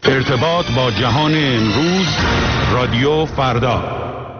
ارتباط با جهان امروز، رادیو فردا.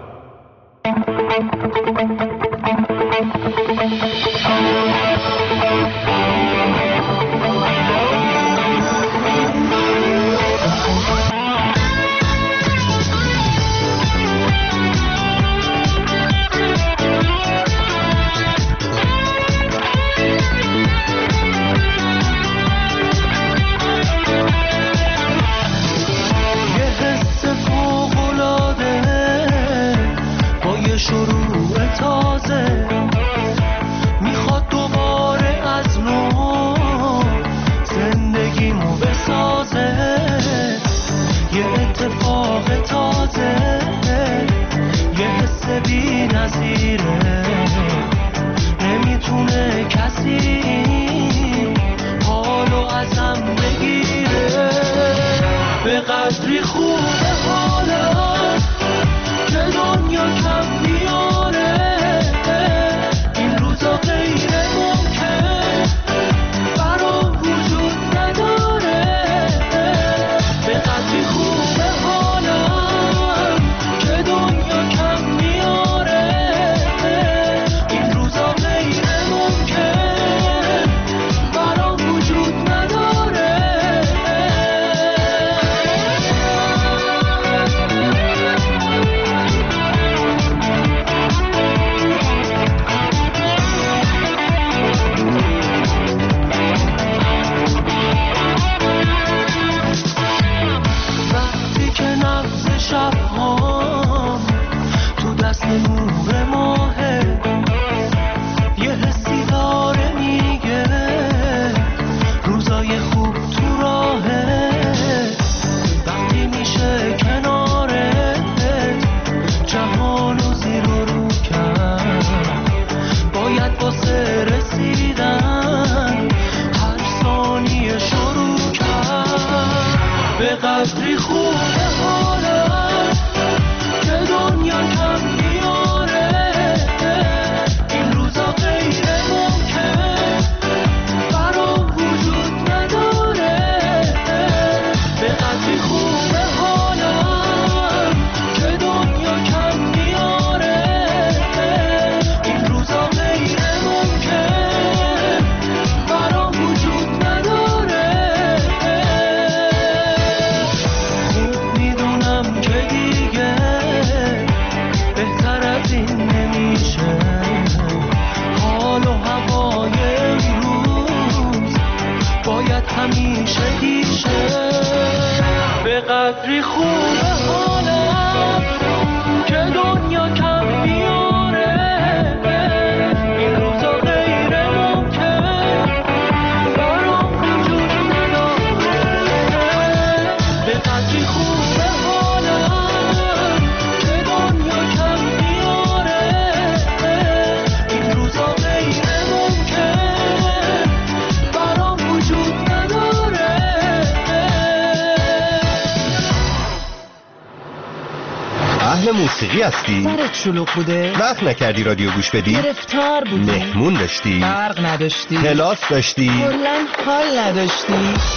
موسیقی هستی؟ سرت شلوغ بوده؟ وقت نکردی رادیو گوش بدی؟ گرفتار بودی؟ مهمون داشتی؟ برق نداشتی؟ کلاس داشتی؟ کلاً حال نداشتی؟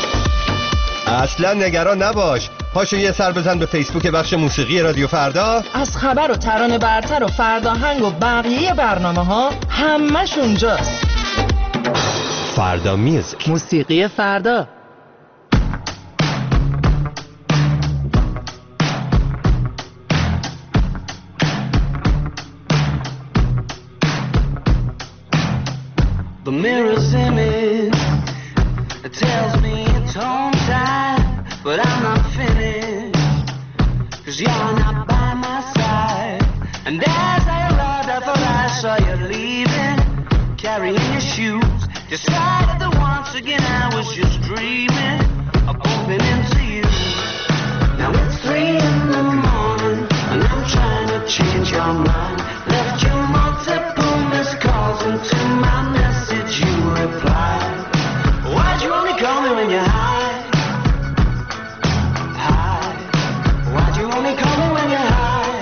اصلا نگران نباش، پاشو یه سر بزن به فیسبوک بخش موسیقی رادیو فردا. از خبر و ترانه برتر و فرداهنگ و بقیه برنامه ها همش اونجاست. فردا میوزیک، موسیقی فردا. The mirror's image, it tells me it's home time, but I'm not finished, 'cause you're not by my side. And as I arrived, I thought I saw you leaving, carrying your shoes. Decided that once again I was just dreaming of bumping into you. Now it's 3 in the morning, and I'm trying to change your mind. Left you multiple missed calls into my message, you replied. Why'd you only call me when you're high? High. Why'd you only call me when you're high?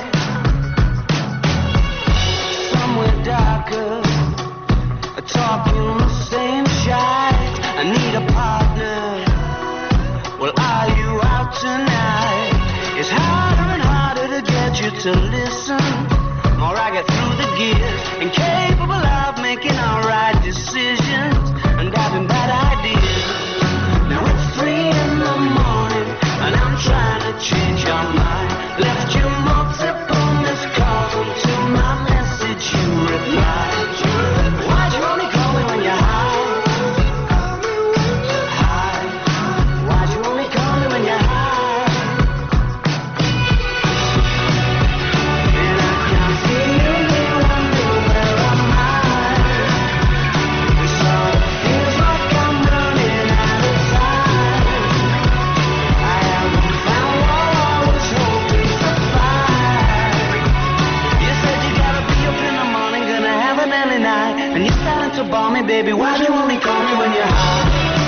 Somewhere darker, talking the same shite. I need a partner. Well, are you out tonight. It's harder and harder to get you to listen. More I get through the gears, incapable of making all right decisions and having bad ideas. Now it's 3 in the morning and I'm trying to change your mind. Left you multiple missed calls until my message you replied. Why'd you only call me when you're high? Ball me, baby, why'd you only call me when you're high?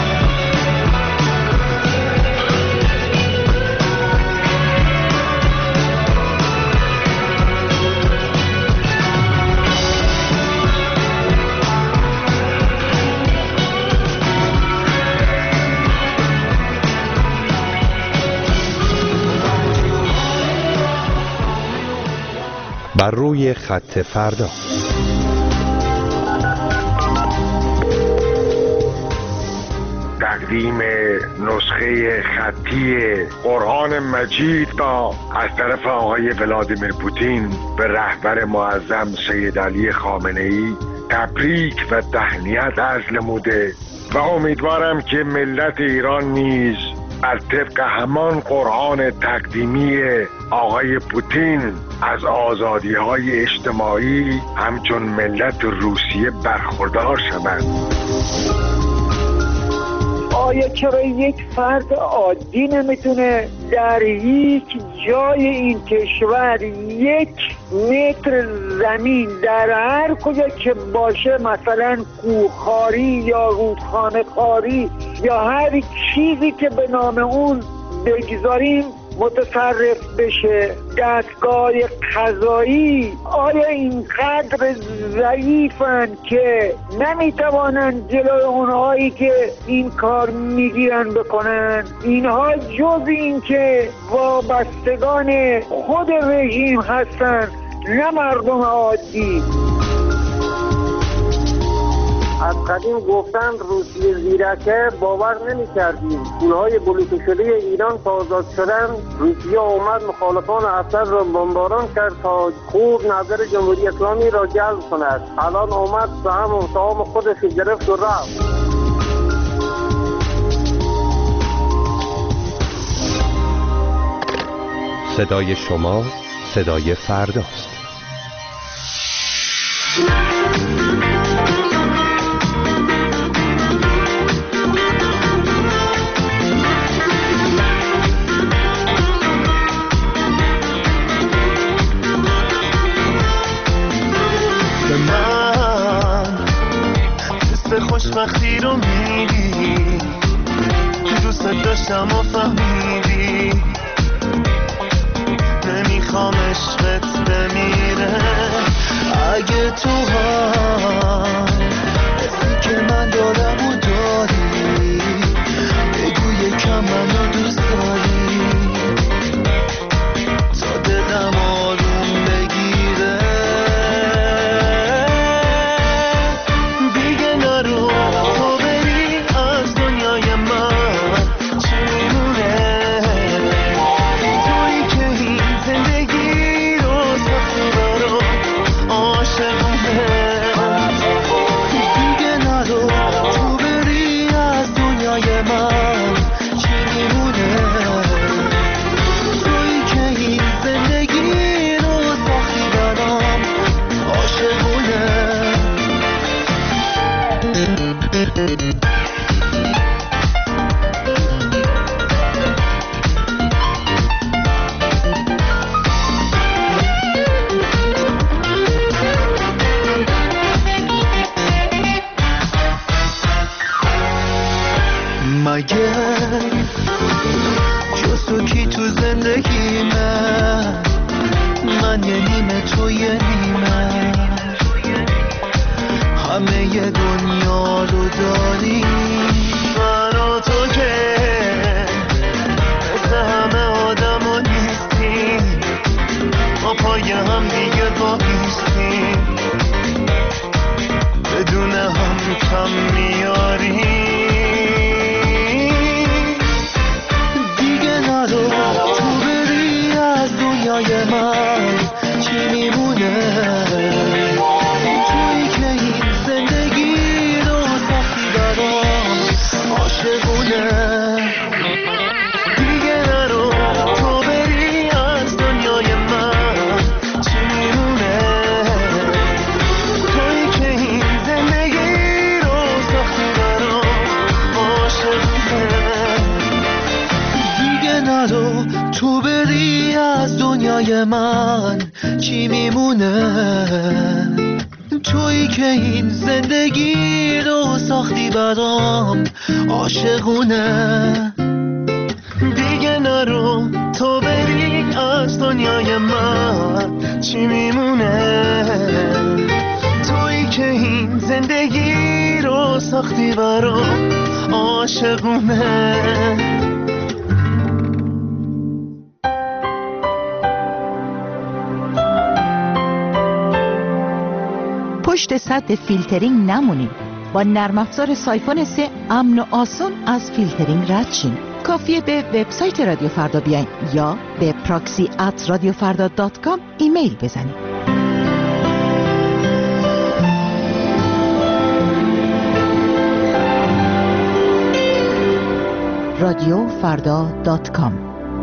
بر روی خط فردا. تقدیم نسخه خطی قرآن مجید را از طرف آقای ولادیمیر پوتین به رهبر معظم سید علی خامنه‌ای تبریک و تهنیت عرض نموده و امیدوارم که ملت ایران نیز بر طبق همان قرآن تقدیمی آقای پوتین از آزادی‌های اجتماعی همچون ملت روسیه برخوردار شوند. آیا چرا یک فرد عادی نمیتونه در هیچ جای این کشور 1 متر زمین در هر کجا که باشه، مثلا کوهخواری یا رودخانه خواری یا هر چیزی که به نام اون بگذاریم متصرف بشه؟ دستگاه قضایی آیا اینقدر ضعیفن که نمیتوانند جلوی اونهایی که این کار میگیرن بکنن؟ اینها جز این که وابستگان خود رژیم هستن، نه مردم عادی. از قدیم گفتن روسیه زیرکه، باور نمی کردیم. پولهای بلوکه شده ایران تا آزاد شدن، روسیه اومد مخالفان اسد را بمباران کرد تا خوب نظر جمهوری اسلامی را جلب کند. الان اومد سهام خودش گرفت و رفت. صدای شما صدای فرداست. خوشبختی رو میدی که دوست داشتم و فهمیدی، نمیخوام عشقت بمیره. اگه تو ها حسی که من دارم و داری، بگو یکم منو دوست داری تا دلم آروم بگیره. مگه جز تو کی تو زندگی من یه نیمه تو یه نیمه، همه ی دنیا رو داری، من و تو که مثل تو بری از دنیای من چی میمونه؟ تویی که این زندگی رو ساختی برام عاشقونه. دیگه نرو تو بری از دنیای من چی میمونه؟ تویی که این زندگی رو ساختی برام عاشقونه. پشت سد فیلترینگ نمونید. با نرم افزار سایفون 3 امن و آسون از فیلترینگ رد شین. کافیه به وبسایت رادیو فردا بیاین یا به proxy@radiofarda.com ایمیل بزنید. radiofarda.com.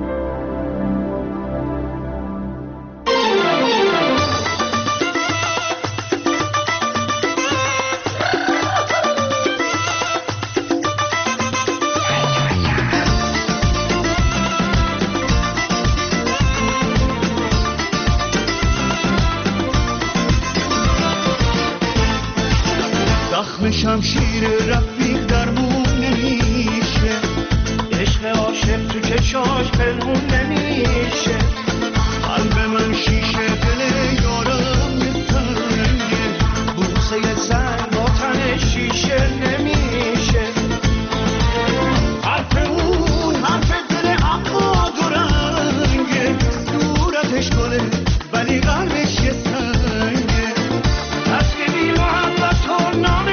شمشیر رفیق درمون نمیشه، عشق عاشق تو چشاش پنهون نمیشه. قلب من شیشه دل یارم نتنگه، بوسه سنگ با تن شیشه نمیشه. حرف اون حرف دل اما دو رنگه، صورتش گله ولی قلبش یه سنگه. از که بی محبت و نامه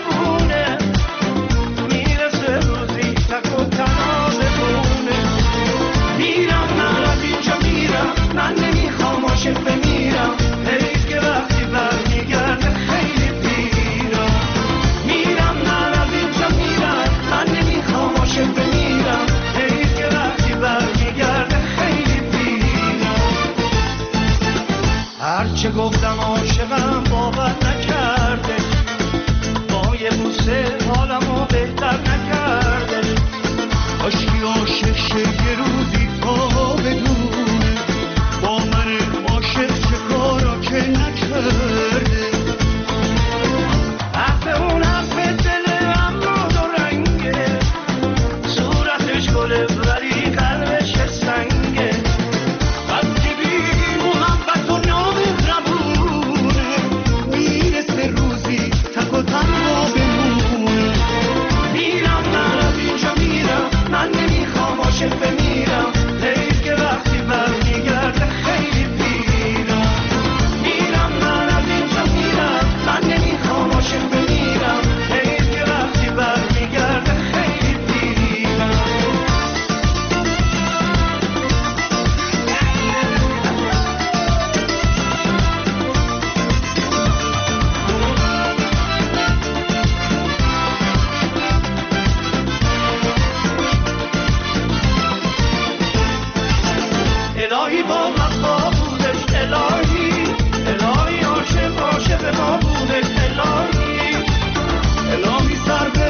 بمیرم حیف که وقتی برمیگرده خیلی پیرم. میرم من از اینجا میرم، من نمیخوام عاشق بمیرم. حیف که وقتی برمیگرده خیلی پیرم. هرچه گفتم عاشقم باور نکرده، با یه بوسه حالمو بهتر نکرده. کاشکی عاشق شه یه روزی تا بدونه با من عاشق چه کارا که نکرده. حرف اون حرف دل اما دو رنگه، صورتش گله ولی قلبش سنگه. وقتی بی محبت و نام ربونه، میرسه روزی تک و تنها بمونه. میرم من از اینجا میرم، من نمیخوام عاشق بمیرم. حیف که وقتی برمیگرده خیلی پیرم. میرم من از اینجا میرم، من نمیخوام عاشق بمیرم. حیف که وقتی برمیگرده خیلی پیرم. الهی با وفا بودش، الهی عاشق عاشق ما بودش. الهی سر به